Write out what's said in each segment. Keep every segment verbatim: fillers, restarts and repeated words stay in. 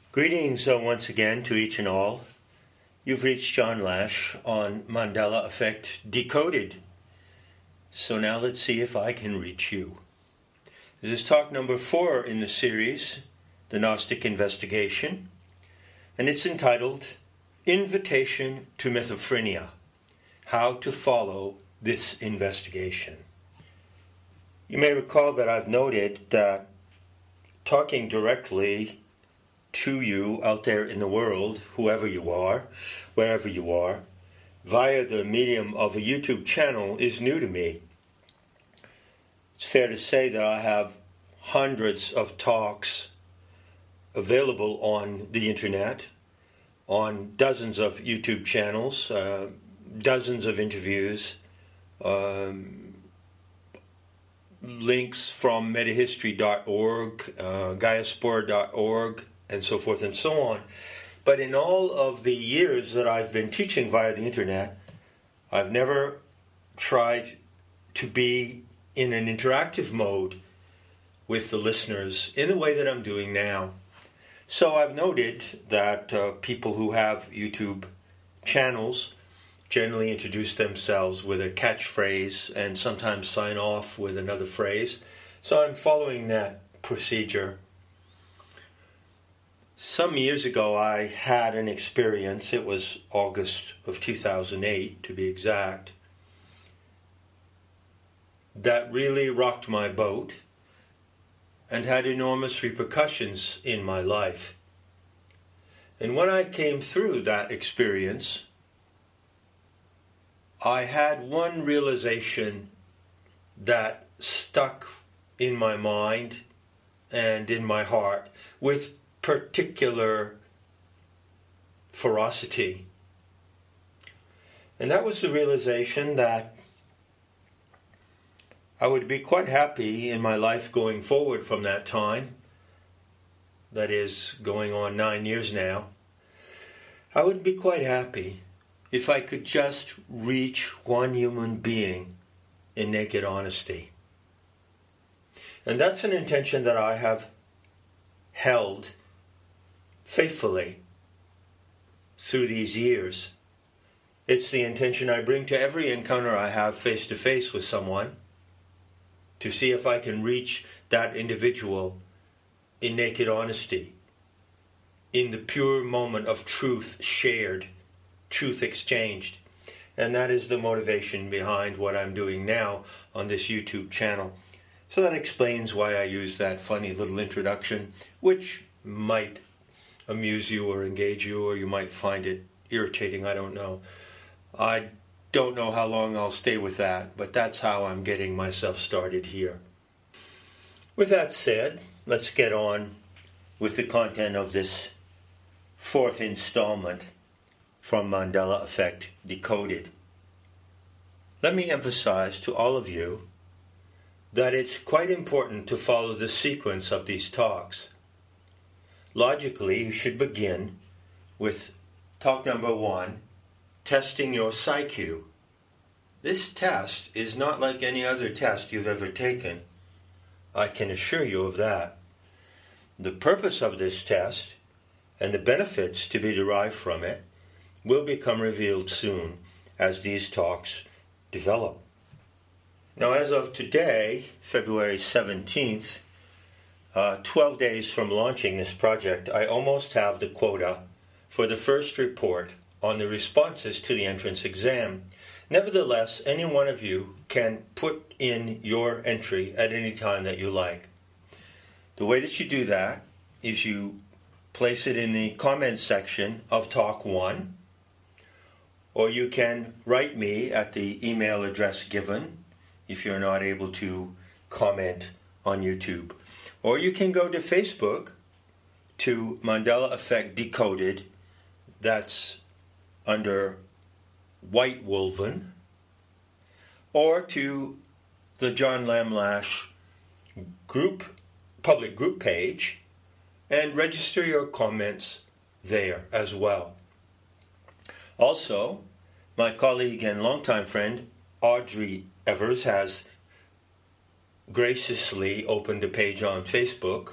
Greetings uh, once again to each and all. You've reached John Lash on Mandela Effect Decoded. So now let's see if I can reach you. This is talk number four in the series, The Gnostic Investigation, and it's entitled Invitation to Mythophrenia, How to Follow This Investigation. You may recall that I've noted that talking directly to you out there in the world, whoever you are, wherever you are, via the medium of a YouTube channel is new to me. It's fair to say that I have hundreds of talks available on the internet, on dozens of YouTube channels, uh, dozens of interviews, um, links from metahistory dot org, uh, Gaiaspora dot org, and so forth and so on. But in all of the years that I've been teaching via the internet, I've never tried to be in an interactive mode with the listeners in the way that I'm doing now. So I've noted that uh, people who have YouTube channels generally introduce themselves with a catchphrase and sometimes sign off with another phrase. So I'm following that procedure. Some years ago, I had an experience. It was August of two thousand eight, to be exact, that really rocked my boat and had enormous repercussions in my life. And when I came through that experience, I had one realization that stuck in my mind and in my heart with particular ferocity. And that was the realization that I would be quite happy in my life going forward from that time, that is, going on nine years now. I would be quite happy if I could just reach one human being in naked honesty. And that's an intention that I have held faithfully through these years. It's the intention I bring to every encounter I have face-to-face with someone, to see if I can reach that individual in naked honesty, in the pure moment of truth shared, truth exchanged. And that is the motivation behind what I'm doing now on this YouTube channel. So that explains why I use that funny little introduction, which might amuse you or engage you, or you might find it irritating, I don't know. I don't know how long I'll stay with that, but that's how I'm getting myself started here. With that said, let's get on with the content of this fourth installment from Mandela Effect Decoded. Let me emphasize to all of you that it's quite important to follow the sequence of these talks. Logically, you should begin with talk number one, testing your psyche. This test is not like any other test you've ever taken. I can assure you of that. The purpose of this test and the benefits to be derived from it will become revealed soon as these talks develop. Now, as of today, February seventeenth, uh, twelve days from launching this project, I almost have the quota for the first report on the responses to the entrance exam. Nevertheless, any one of you can put in your entry at any time that you like. The way that you do that is you place it in the comments section of Talk one, or you can write me at the email address given if you're not able to comment on YouTube. Or you can go to Facebook to Mandela Effect Decoded, that's under White Wolven, or to the John Lam Lash group, public group page, and register your comments there as well. Also, my colleague and longtime friend Audrey Evers has graciously opened a page on Facebook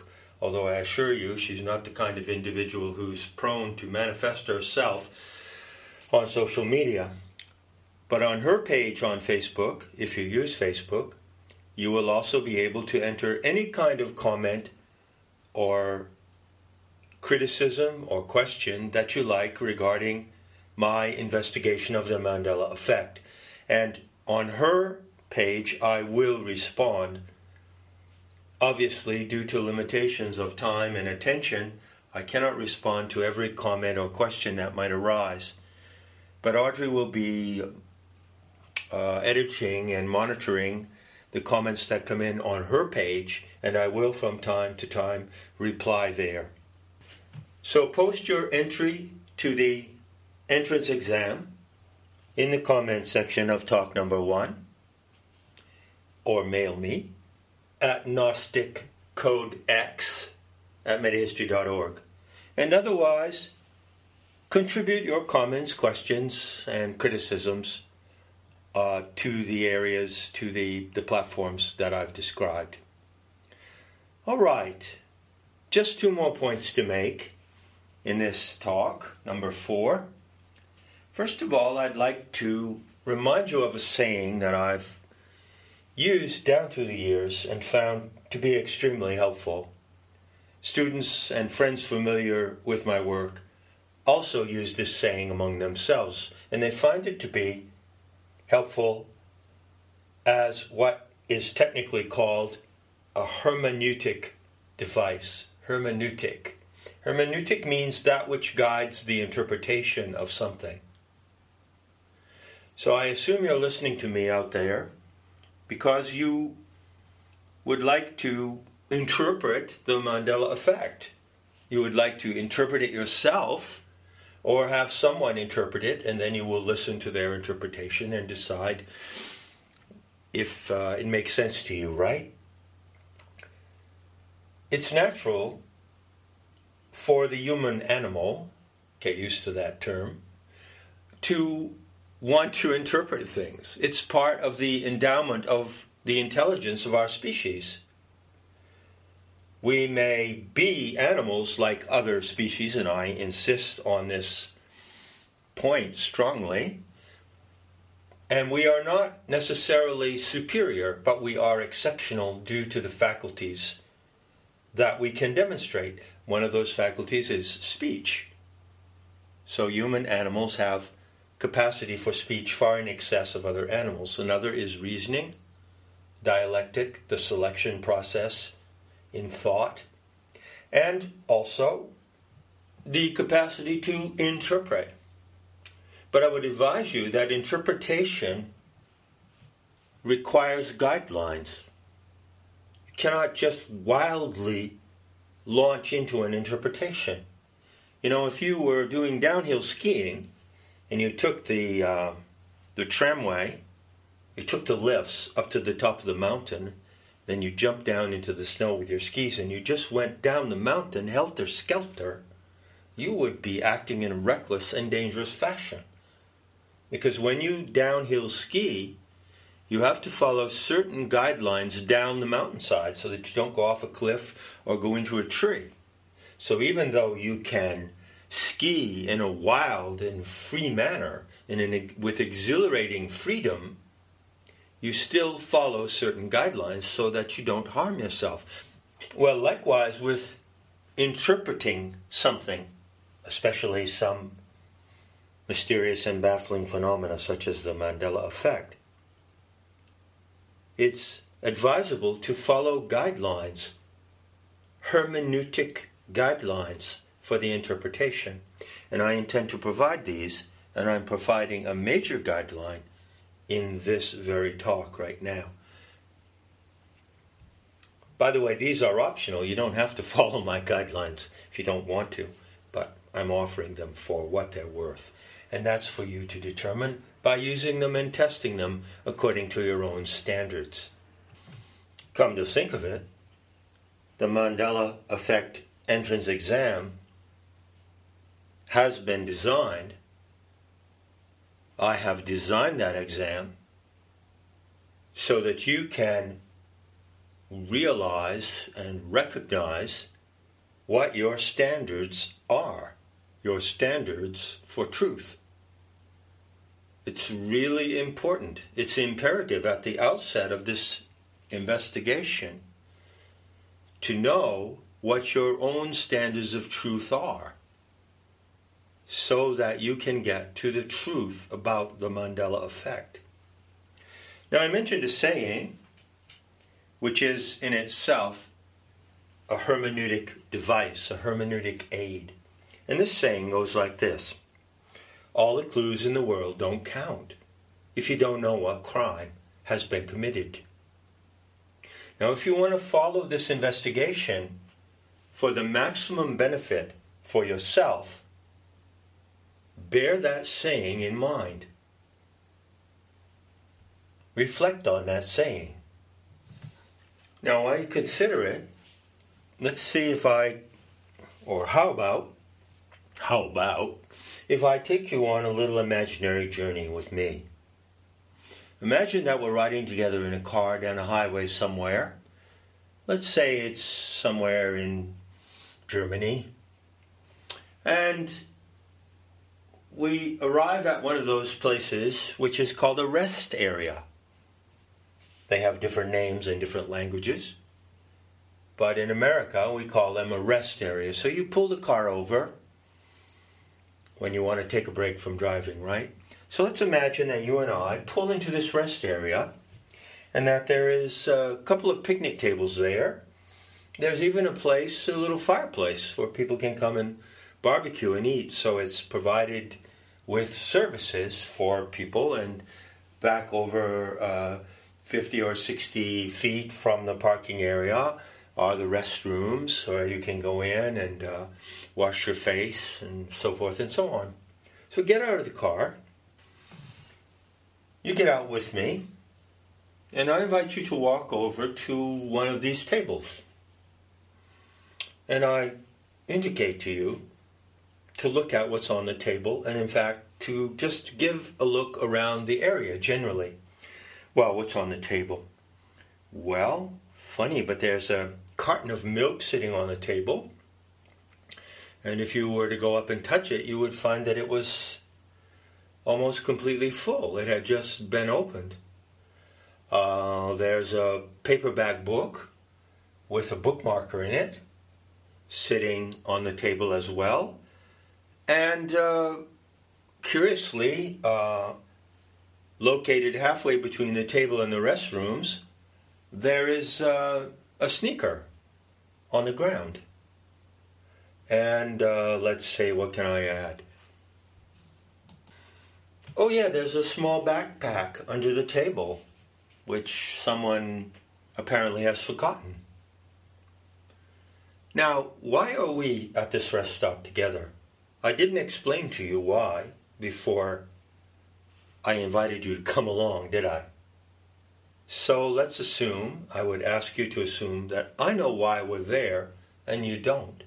although I assure you she's not the kind of individual who's prone to manifest herself on social media. But on her page on Facebook, if you use Facebook, you will also be able to enter any kind of comment or criticism or question that you like regarding my investigation of the Mandela effect. And on her page, I will respond. Obviously, due to limitations of time and attention, I cannot respond to every comment or question that might arise. But Audrey will be uh, editing and monitoring the comments that come in on her page, and I will from time to time reply there. So post your entry to the entrance exam in the comment section of talk number one, or mail me at Gnostic Code X at metahistory dot org. And otherwise, contribute your comments, questions, and criticisms uh, to the areas, to the, the platforms that I've described. All right, just two more points to make in this talk, number four. First of all, I'd like to remind you of a saying that I've used down through the years and found to be extremely helpful. Students and friends familiar with my work also use this saying among themselves, and they find it to be helpful as what is technically called a hermeneutic device. Hermeneutic. Hermeneutic means that which guides the interpretation of something. So I assume you're listening to me out there because you would like to interpret the Mandela effect. You would like to interpret it yourself or have someone interpret it, and then you will listen to their interpretation and decide if uh, it makes sense to you, right? It's natural for the human animal, get used to that term, to want to interpret things. It's part of the endowment of the intelligence of our species. We may be animals like other species, and I insist on this point strongly, and we are not necessarily superior, but we are exceptional due to the faculties that we can demonstrate. One of those faculties is speech. So human animals have capacity for speech far in excess of other animals. Another is reasoning, dialectic, the selection process in thought, and also the capacity to interpret. But I would advise you that interpretation requires guidelines. You cannot just wildly launch into an interpretation. You know, if you were doing downhill skiing and you took the uh, the tramway, you took the lifts up to the top of the mountain, then you jumped down into the snow with your skis and you just went down the mountain helter-skelter, you would be acting in a reckless and dangerous fashion. Because when you downhill ski, you have to follow certain guidelines down the mountainside so that you don't go off a cliff or go into a tree. So even though you can ski in a wild and free manner, in an, with exhilarating freedom, you still follow certain guidelines so that you don't harm yourself. Well, likewise with interpreting something, especially some mysterious and baffling phenomena such as the Mandela effect, it's advisable to follow guidelines, hermeneutic guidelines for the interpretation. And I intend to provide these, and I'm providing a major guideline in this very talk right now. By the way, these are optional. You don't have to follow my guidelines if you don't want to, but I'm offering them for what they're worth. And that's for you to determine by using them and testing them according to your own standards. Come to think of it, the Mandela Effect entrance exam has been designed. I have designed that exam so that you can realize and recognize what your standards are, your standards for truth. It's really important. It's imperative at the outset of this investigation to know what your own standards of truth are, so that you can get to the truth about the Mandela effect. Now, I mentioned a saying, which is in itself a hermeneutic device, a hermeneutic aid. And this saying goes like this: all the clues in the world don't count if you don't know what crime has been committed. Now, if you want to follow this investigation for the maximum benefit for yourself, bear that saying in mind. Reflect on that saying. Now, while you consider it, let's see if I, or how about, how about, if I take you on a little imaginary journey with me. Imagine that we're riding together in a car down a highway somewhere. Let's say it's somewhere in Germany. And we arrive at one of those places which is called a rest area. They have different names in different languages. But in America, we call them a rest area. So you pull the car over when you want to take a break from driving, right? So let's imagine that you and I pull into this rest area and that there is a couple of picnic tables there. There's even a place, a little fireplace where people can come and barbecue and eat. So it's provided with services for people, and back over uh, fifty or sixty feet from the parking area are the restrooms where you can go in and uh, wash your face and so forth and so on. So get out of the car. You get out with me, and I invite you to walk over to one of these tables. And I indicate to you to look at what's on the table, and in fact, to just give a look around the area generally. Well, what's on the table? Well, funny, but there's a carton of milk sitting on the table. And if you were to go up and touch it, you would find that it was almost completely full. It had just been opened. Uh, there's a paperback book with a bookmarker in it sitting on the table as well. And uh, curiously, uh, located halfway between the table and the restrooms, there is uh, a sneaker on the ground. And uh, let's say, what can I add? Oh yeah, there's a small backpack under the table, which someone apparently has forgotten. Now, why are we at this rest stop together? I didn't explain to you why before I invited you to come along, did I? So let's assume, I would ask you to assume that I know why we're there and you don't.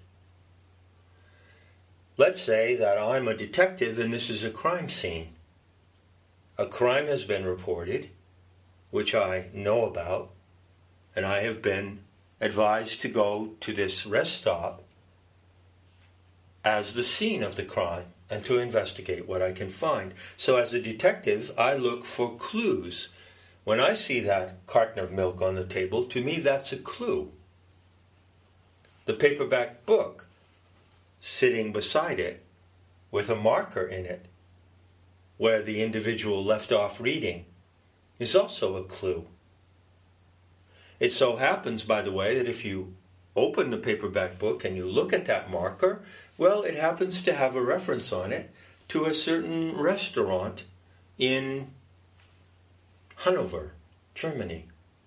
Let's say that I'm a detective and this is a crime scene. A crime has been reported, which I know about, and I have been advised to go to this rest stop as the scene of the crime and to investigate what I can find. So as a detective, I look for clues. When I see that carton of milk on the table, to me that's a clue. The paperback book sitting beside it with a marker in it where the individual left off reading is also a clue. It so happens, by the way, that if you open the paperback book and you look at that marker, well, it happens to have a reference on it to a certain restaurant in Hanover, Germany.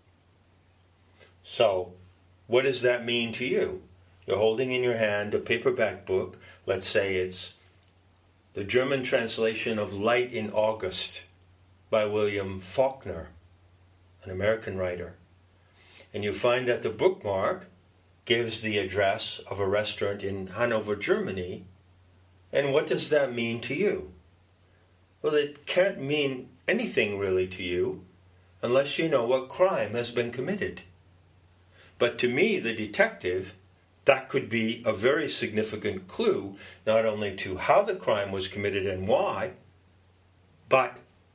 So, what does that mean to you? You're holding in your hand a paperback book. Let's say it's the German translation of Light in August by William Faulkner, an American writer. And you find that the bookmark gives the address of a restaurant in Hanover, Germany. And what does that mean to you? Well, it can't mean anything really to you unless you know what crime has been committed. But to me, the detective, That could be a very significant clue, not only to how the crime was committed and why, but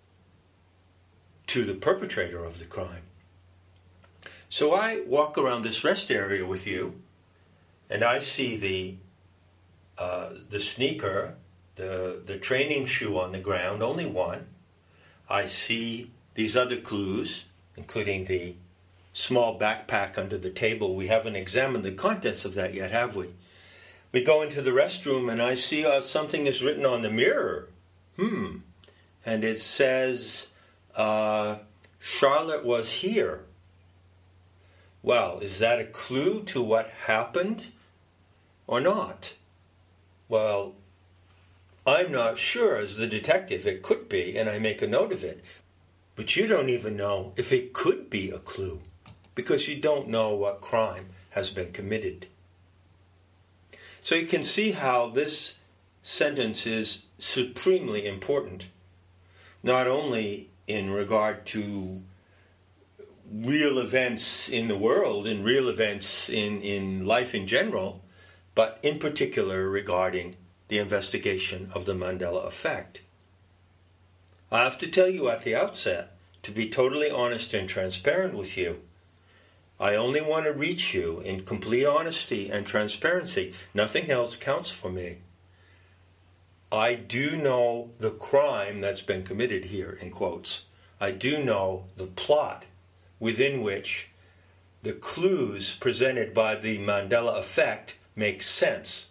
to the perpetrator of the crime. So I walk around this rest area with you, and I see the uh, the sneaker, the, the training shoe on the ground, only one. I see these other clues, including the small backpack under the table. We haven't examined the contents of that yet, have we? We go into the restroom and I see uh, something is written on the mirror. Hmm. And it says, uh, Charlotte was here. Well, is that a clue to what happened or not? Well, I'm not sure as the detective. It could be, and I make a note of it. But you don't even know if it could be a clue, because you don't know what crime has been committed. So you can see how this sentence is supremely important, not only in regard to real events in the world and real events in, in life in general, but in particular regarding the investigation of the Mandela effect. I have to tell you at the outset, to be totally honest and transparent with you, I only want to reach you in complete honesty and transparency. Nothing else counts for me. I do know the crime that's been committed here, in quotes. I do know the plot within which the clues presented by the Mandela effect make sense.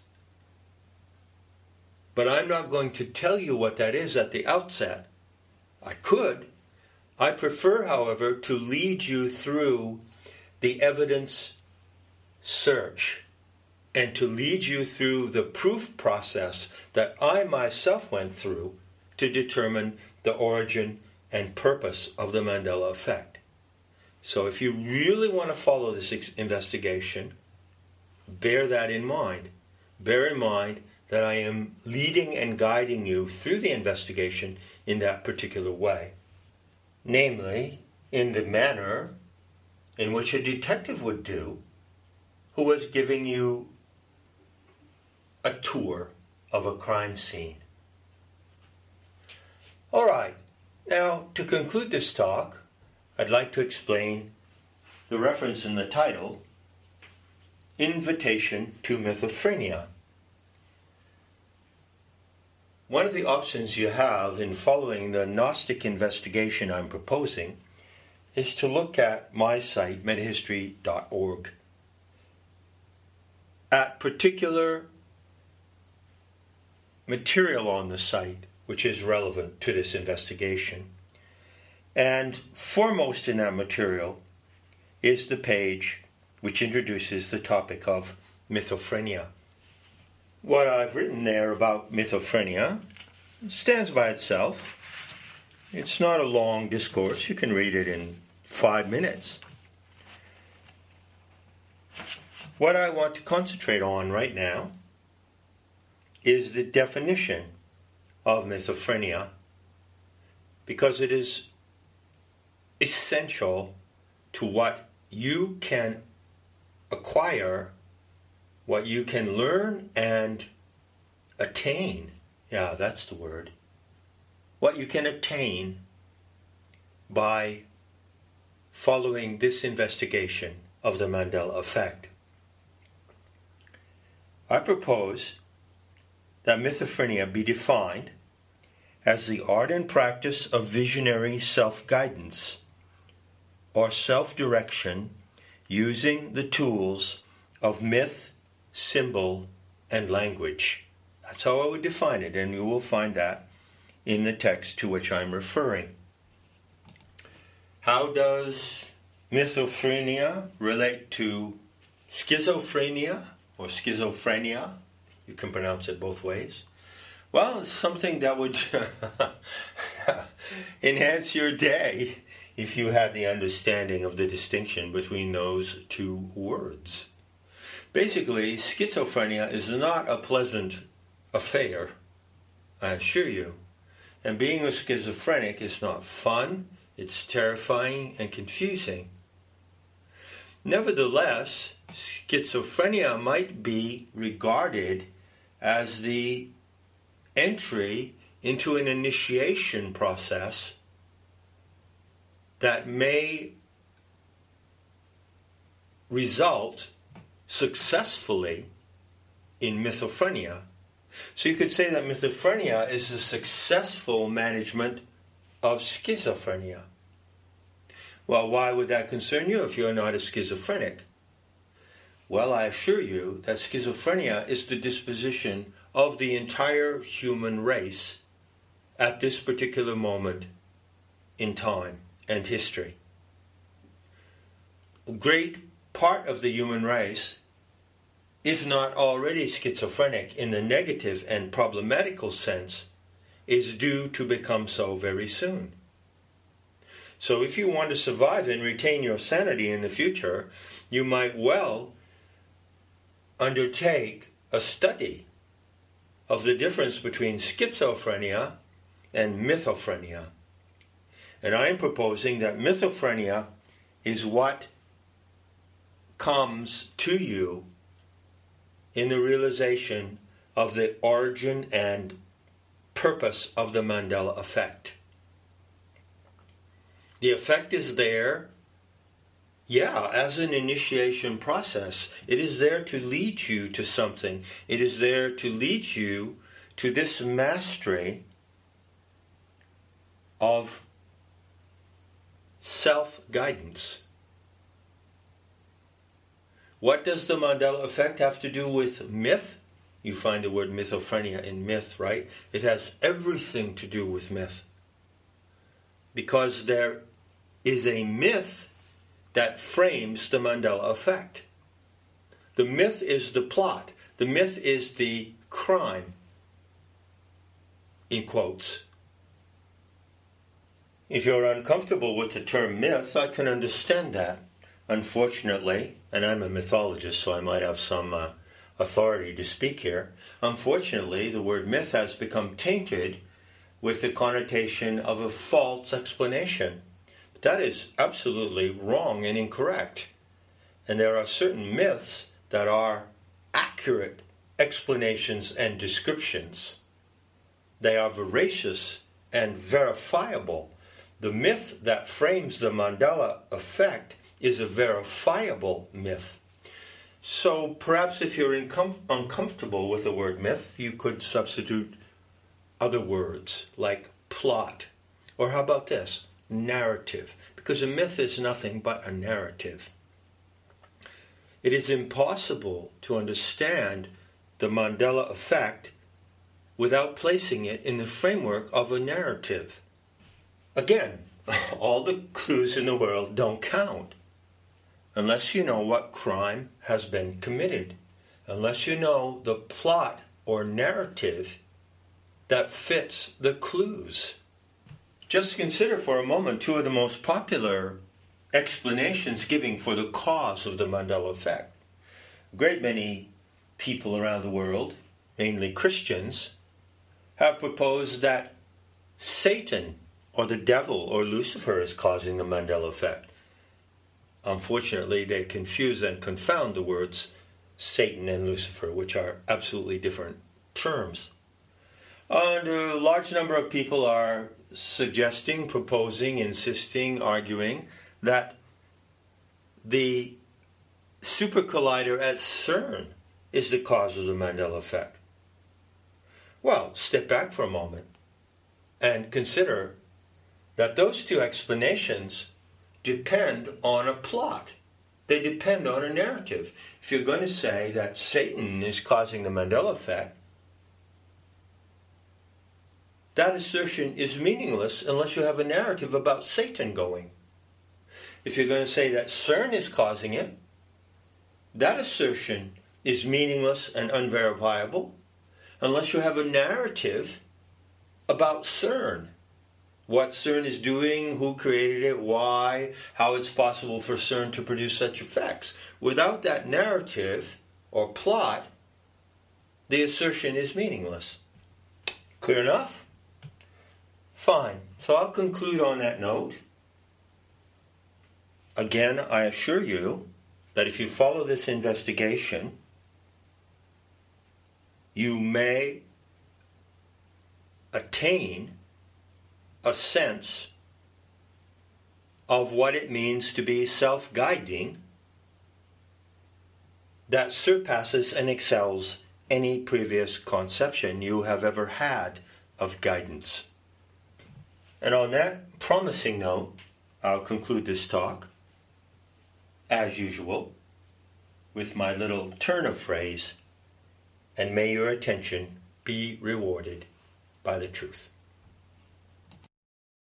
But I'm not going to tell you what that is at the outset. I could. I prefer, however, to lead you through the evidence search and to lead you through the proof process that I myself went through to determine the origin and purpose of the Mandela effect. So if you really want to follow this ex- investigation, bear that in mind. Bear in mind that I am leading and guiding you through the investigation in that particular way. Namely, in the manner in which a detective would do who was giving you a tour of a crime scene. All right, now to conclude this talk, I'd like to explain the reference in the title, Invitation to Mythophrenia. One of the options you have in following the Gnostic investigation I'm proposing is to look at my site, metahistory dot org, at particular material on the site which is relevant to this investigation. And foremost in that material is the page which introduces the topic of mythophrenia. What I've written there about mythophrenia stands by itself. It's not a long discourse. You can read it in five minutes. What I want to concentrate on right now is the definition of mythophrenia, because it is essential to what you can acquire, what you can learn and attain. Yeah, that's the word. What you can attain by following this investigation of the Mandela effect. I propose that mythophrenia be defined as the art and practice of visionary self-guidance or self-direction using the tools of myth, symbol, and language. That's how I would define it, and you will find that in the text to which I'm referring. How does mythophrenia relate to schizophrenia or schizophrenia? You can pronounce it both ways. Well, it's something that would enhance your day if you had the understanding of the distinction between those two words. Basically, schizophrenia is not a pleasant affair, I assure you. And being a schizophrenic is not fun, it's terrifying and confusing. Nevertheless, schizophrenia might be regarded as the entry into an initiation process that may result successfully in mythophrenia. So you could say that mythophrenia is a successful management of schizophrenia. Well, why would that concern you if you're not a schizophrenic? Well, I assure you that schizophrenia is the disposition of the entire human race at this particular moment in time and history. A great part of the human race, if not already schizophrenic in the negative and problematical sense, is due to become so very soon. So if you want to survive and retain your sanity in the future, you might well undertake a study of the difference between schizophrenia and mythophrenia. And I am proposing that mythophrenia is what comes to you in the realization of the origin and purpose of the Mandela effect. The effect is there, yeah, as an initiation process. It is there to lead you to something. It is there to lead you to this mastery of self-guidance. What does the Mandela effect have to do with myth? You find the word mythophrenia in myth, right? It has everything to do with myth. Because there is a myth that frames the Mandela effect. The myth is the plot. The myth is the crime, in quotes. If you're uncomfortable with the term myth, I can understand that. Unfortunately, and I'm a mythologist, so I might have some uh, authority to speak here. Unfortunately, the word myth has become tainted with the connotation of a false explanation. But that is absolutely wrong and incorrect. And there are certain myths that are accurate explanations and descriptions. They are veracious and verifiable. The myth that frames the Mandela effect is a verifiable myth. So perhaps if you're incom- uncomfortable with the word myth, you could substitute other words like plot. Or how about this? Narrative. Because a myth is nothing but a narrative. It is impossible to understand the Mandela effect without placing it in the framework of a narrative. Again, all the clues in the world don't count unless you know what crime has been committed, unless you know the plot or narrative that fits the clues. Just consider for a moment two of the most popular explanations given for the cause of the Mandela effect. A great many people around the world, mainly Christians, have proposed that Satan or the devil or Lucifer is causing the Mandela effect. Unfortunately, they confuse and confound the words Satan and Lucifer, which are absolutely different terms. And a large number of people are suggesting, proposing, insisting, arguing that the super collider at CERN is the cause of the Mandela effect. Well, step back for a moment and consider that those two explanations depend on a plot. They depend on a narrative. If you're going to say that Satan is causing the Mandela effect, that assertion is meaningless unless you have a narrative about Satan going. If you're going to say that CERN is causing it, that assertion is meaningless and unverifiable unless you have a narrative about CERN. What CERN is doing, who created it, why, how it's possible for CERN to produce such effects. Without that narrative or plot, the assertion is meaningless. Clear enough? Fine. So I'll conclude on that note. Again, I assure you that if you follow this investigation, you may attain a sense of what it means to be self-guiding that surpasses and excels any previous conception you have ever had of guidance. And on that promising note, I'll conclude this talk, as usual, with my little turn of phrase, and may your attention be rewarded by the truth.